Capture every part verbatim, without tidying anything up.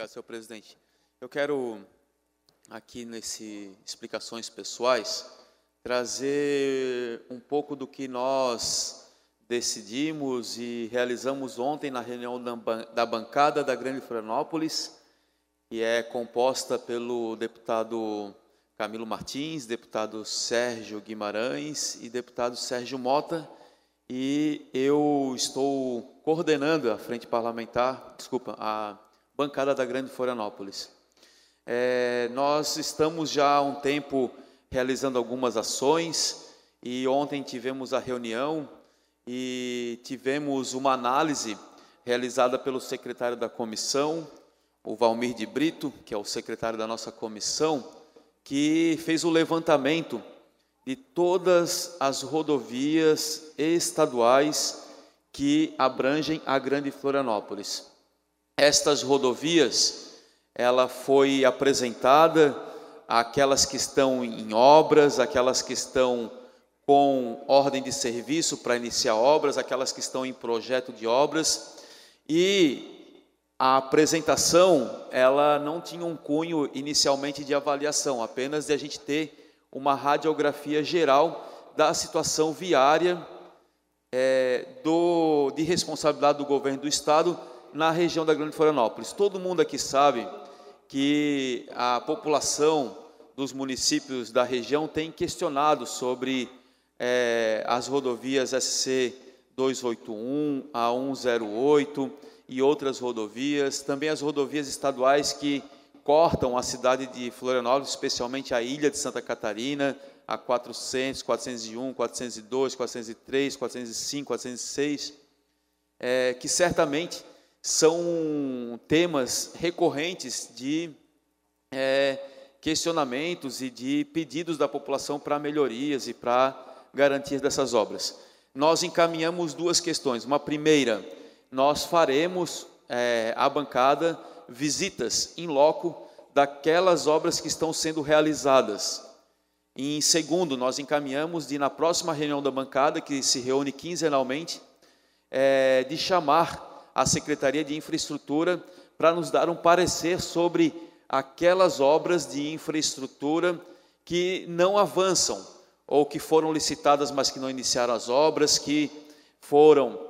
Obrigado, senhor presidente. Eu quero, aqui nesse Explicações Pessoais, trazer um pouco do que nós decidimos e realizamos ontem na reunião da bancada da Grande Florianópolis, que é composta pelo deputado Camilo Martins, deputado Sérgio Guimarães e deputado Sérgio Mota, e eu estou coordenando a frente parlamentar, desculpa, a bancada da Grande Florianópolis. É, nós estamos já há um tempo realizando algumas ações, e ontem tivemos a reunião e tivemos uma análise realizada pelo secretário da comissão, o Valmir de Brito, que é o secretário da nossa comissão, que fez o levantamento de todas as rodovias estaduais que abrangem a Grande Florianópolis. Estas rodovias, ela foi apresentada, aquelas que estão em obras, aquelas que estão com ordem de serviço para iniciar obras, aquelas que estão em projeto de obras, e a apresentação, ela não tinha um cunho inicialmente de avaliação, apenas de a gente ter uma radiografia geral da situação viária é, do, de responsabilidade do governo do Estado na região da Grande Florianópolis. Todo mundo aqui sabe que a população dos municípios da região tem questionado sobre é, as rodovias S C duzentos e oitenta e um, A cento e oito e outras rodovias, também as rodovias estaduais que cortam a cidade de Florianópolis, especialmente a ilha de Santa Catarina, a quatrocentos, quatrocentos e um, quatrocentos e dois, quatrocentos e três, quatrocentos e cinco, quatrocentos e seis, é, que certamente são temas recorrentes de é, questionamentos e de pedidos da população para melhorias e para garantias dessas obras. Nós encaminhamos duas questões. Uma primeira, nós faremos é, à bancada visitas em loco daquelas obras que estão sendo realizadas. E, em segundo, nós encaminhamos de, na próxima reunião da bancada, que se reúne quinzenalmente, é, de chamar a Secretaria de Infraestrutura para nos dar um parecer sobre aquelas obras de infraestrutura que não avançam, ou que foram licitadas, mas que não iniciaram as obras, que foram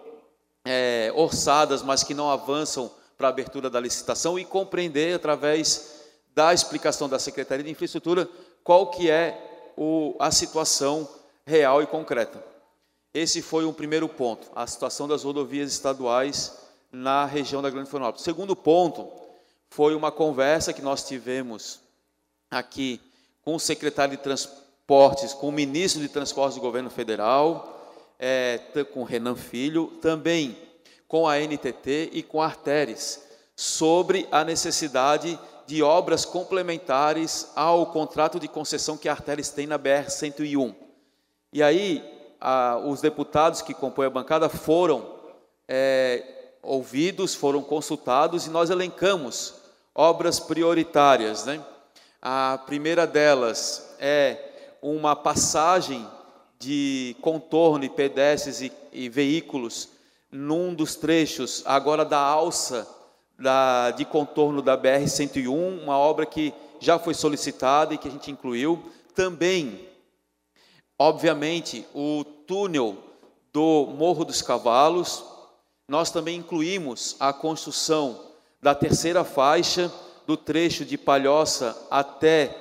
é, orçadas, mas que não avançam para a abertura da licitação, e compreender, através da explicação da Secretaria de Infraestrutura, qual que é o, a situação real e concreta. Esse foi o primeiro ponto, a situação das rodovias estaduais na região da Grande Florianópolis. O segundo ponto foi uma conversa que nós tivemos aqui com o secretário de Transportes, com o ministro de Transportes do Governo Federal, é, com Renan Filho, também com a N T T e com a Arteres, sobre a necessidade de obras complementares ao contrato de concessão que a Arteres tem na B R cento e um. E aí, a, os deputados que compõem a bancada foram é, ouvidos, foram consultados, e nós elencamos obras prioritárias, né? A primeira delas é uma passagem de contorno e pedestres e, e veículos num dos trechos agora da alça da, de contorno da B R cento e um, uma obra que já foi solicitada e que a gente incluiu. Também, obviamente, o túnel do Morro dos Cavalos. Nós também incluímos a construção da terceira faixa do trecho de Palhoça até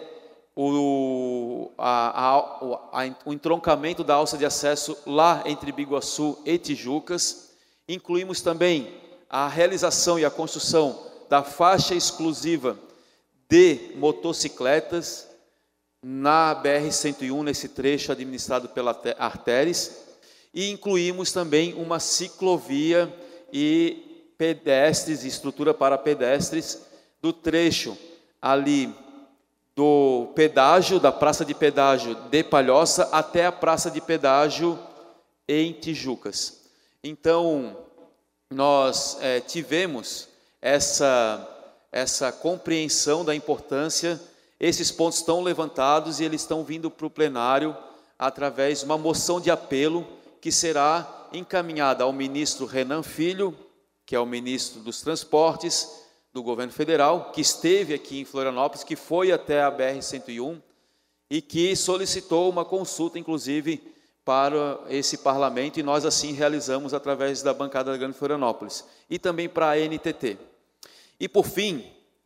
o, a, a, a, o entroncamento da alça de acesso lá entre Biguaçu e Tijucas. Incluímos também a realização e a construção da faixa exclusiva de motocicletas na B R cento e um, nesse trecho administrado pela Arteres, e incluímos também uma ciclovia e pedestres, estrutura para pedestres, do trecho ali do pedágio, da praça de pedágio de Palhoça até a praça de pedágio em Tijucas. Então, nós é, tivemos essa, essa compreensão da importância. Esses pontos estão levantados e eles estão vindo para o plenário através de uma moção de apelo que será encaminhada ao ministro Renan Filho, que é o ministro dos Transportes, do governo federal, que esteve aqui em Florianópolis, que foi até a B R cento e um e que solicitou uma consulta, inclusive, para esse parlamento, e nós assim realizamos através da bancada da Grande Florianópolis, e também para a N T T. E, por fim,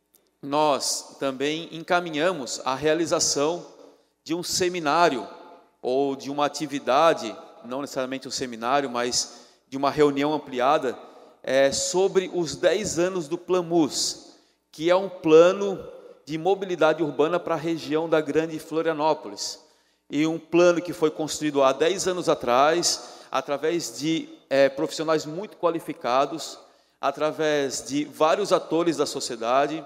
nós também encaminhamos a realização de um seminário, ou de uma atividade, não necessariamente um seminário, mas de uma reunião ampliada, é, sobre os dez anos do PLAMUS, que é um plano de mobilidade urbana para a região da Grande Florianópolis. E um plano que foi construído há dez anos atrás, através de é, profissionais muito qualificados, através de vários atores da sociedade,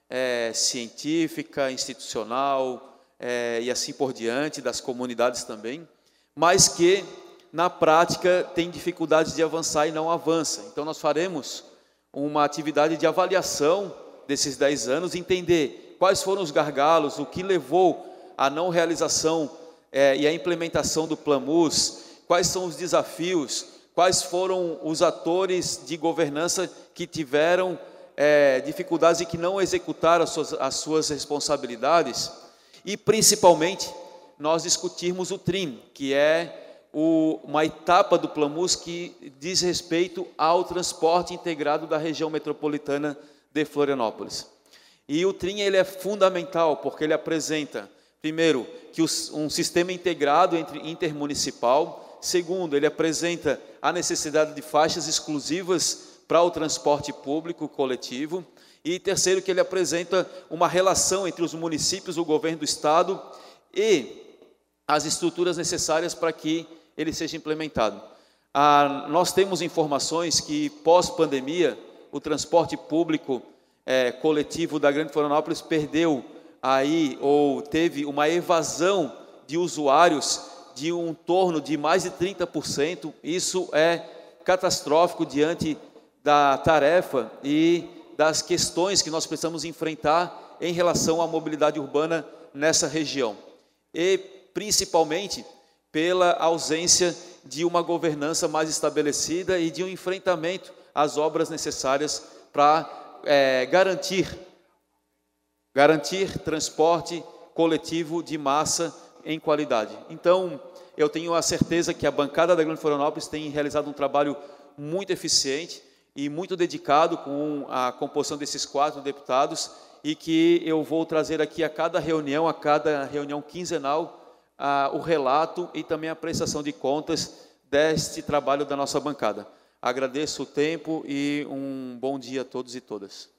é, científica, institucional, é, e assim por diante, das comunidades também, mas que, na prática, tem dificuldades de avançar e não avança. Então, nós faremos uma atividade de avaliação desses dez anos, entender quais foram os gargalos, o que levou à não realização é, e à implementação do PLAMUS, quais são os desafios, quais foram os atores de governança que tiveram é, dificuldades e que não executaram as suas, as suas responsabilidades, e, principalmente, nós discutirmos o TRIM, que é o, uma etapa do PLAMUS que diz respeito ao transporte integrado da região metropolitana de Florianópolis. E o TRIM ele é fundamental, porque ele apresenta, primeiro, que os, um sistema integrado entre intermunicipal. Segundo, ele apresenta a necessidade de faixas exclusivas para o transporte público coletivo. E terceiro, que ele apresenta uma relação entre os municípios, o governo do estado e as estruturas necessárias para que ele seja implementado. Ah, nós temos informações que, pós-pandemia, o transporte público é, coletivo da Grande Florianópolis perdeu aí, ou teve uma evasão de usuários de um torno de mais de trinta por cento. Isso é catastrófico diante da tarefa e das questões que nós precisamos enfrentar em relação à mobilidade urbana nessa região. E, principalmente, pela ausência de uma governança mais estabelecida e de um enfrentamento às obras necessárias para é, garantir, garantir transporte coletivo de massa em qualidade. Então, eu tenho a certeza que a bancada da Grande Florianópolis tem realizado um trabalho muito eficiente e muito dedicado com a composição desses quatro deputados, e que eu vou trazer aqui a cada reunião, a cada reunião quinzenal, a, o relato e também a prestação de contas deste trabalho da nossa bancada. Agradeço o tempo e um bom dia a todos e todas.